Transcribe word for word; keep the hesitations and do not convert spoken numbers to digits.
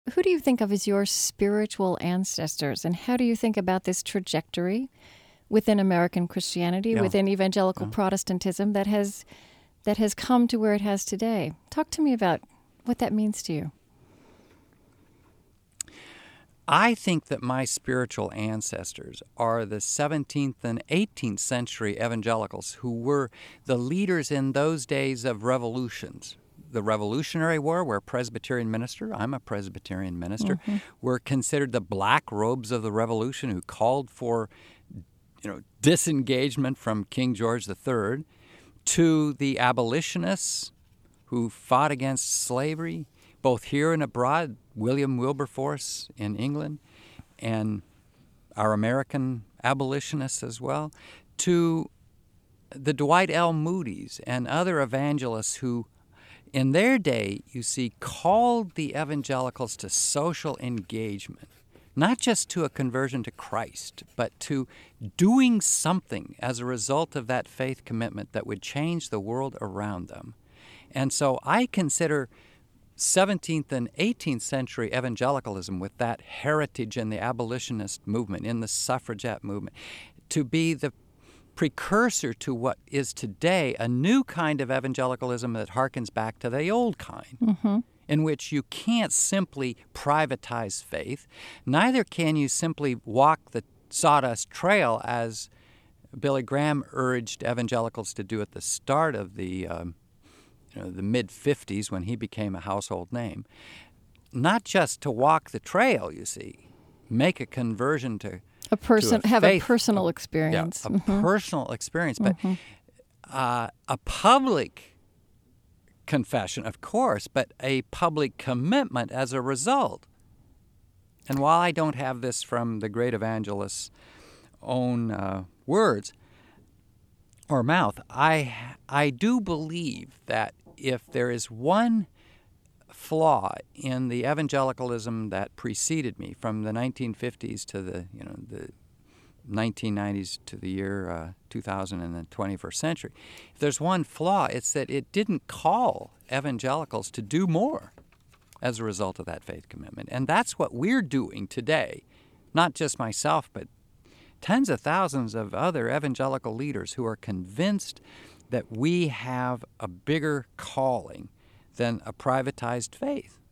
who do you think of as your spiritual ancestors, and how do you think about this trajectory within American Christianity, Yeah. within evangelical Yeah. Protestantism that has that has come to where it has today? Talk to me about what that means to you. I think that my spiritual ancestors are the seventeenth and eighteenth century evangelicals who were the leaders in those days of revolutions. The Revolutionary War, where Presbyterian minister, I'm a Presbyterian minister, Mm-hmm. were considered the black robes of the revolution who called for, you know, disengagement from King George the Third, to the abolitionists who fought against slavery, both here and abroad, William Wilberforce in England, and our American abolitionists as well, to the Dwight L. Moody's and other evangelists who, in their day, you see, called the evangelicals to social engagement, not just to a conversion to Christ, but to doing something as a result of that faith commitment that would change the world around them. And so I consider seventeenth and eighteenth century evangelicalism, with that heritage in the abolitionist movement, in the suffragette movement, to be the precursor to what is today a new kind of evangelicalism that harkens back to the old kind, Mm-hmm. in which you can't simply privatize faith, neither can you simply walk the sawdust trail as Billy Graham urged evangelicals to do at the start of the um, you know, the mid-fifties, when he became a household name. Not just to walk the trail, you see, make a conversion to A person to a have faith, a personal a- experience. Yeah, a Mhm. personal experience, but Mhm. uh, a public confession, of course, but a public commitment as a result. And while I don't have this from the great evangelist's own uh, words or mouth, I I do believe that if there is one flaw in the evangelicalism that preceded me, from the nineteen fifties to the you know the nineteen nineties to the year uh, two thousand and the twenty-first century, if there's one flaw, it's that it didn't call evangelicals to do more as a result of that faith commitment. And that's what we're doing today, not just myself, but tens of thousands of other evangelical leaders who are convinced that we have a bigger calling than a privatized faith.